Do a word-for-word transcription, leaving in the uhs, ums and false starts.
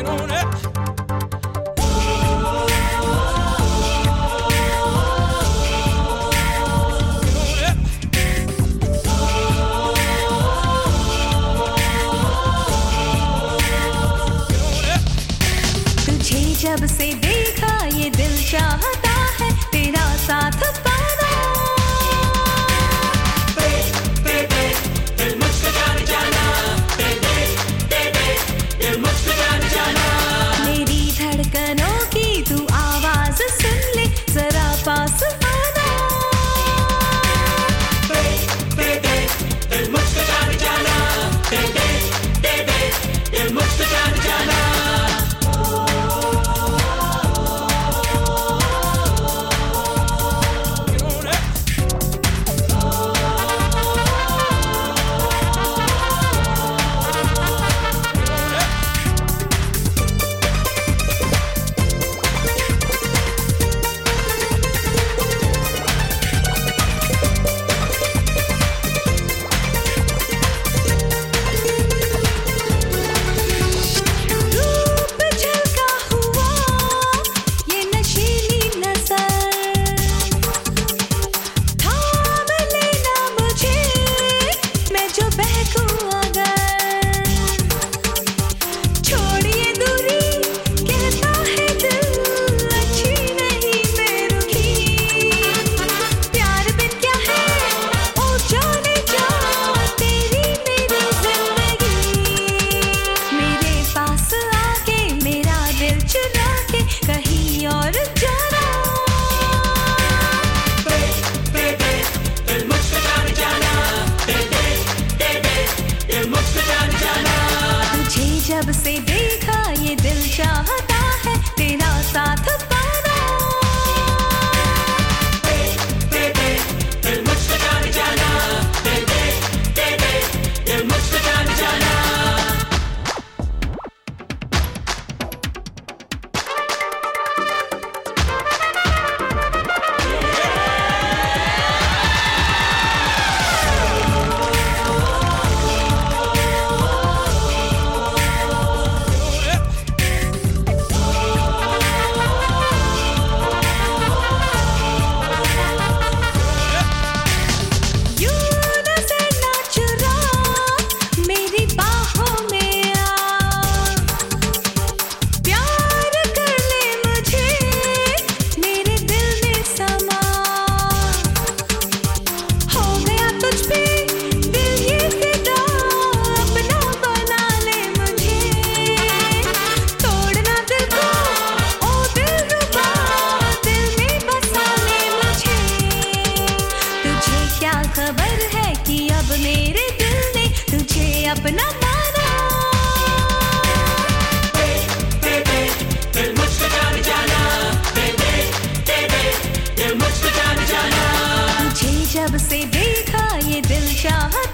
जब से देखा ये दिल चाहता है तेरा साथ पाना। दे दे दे दिल मुझको जान जाना, दे दे दे दे दिल मुझको जान जाना। मेरी धड़कनों की तू आवाज सुन ले जरा पास आना। दे दे दे दिल मुझको जान जाना, दे दे दे दे दिल मुझको जान जाना। जब से देखा ये दिल चाहता है तेरा साथ पाना। दे दे दे दिल मुझको जान जाना, दे दे दे दे दिल मुझको जान जाना। खबर है कि अब मेरे दिल ने तुझे अपना माना। दे दे दे दिल मुझको जान जाना, दे दे दे दे दिल मुझको जान जाना। तुझे जब से देखा ये दिल चाहता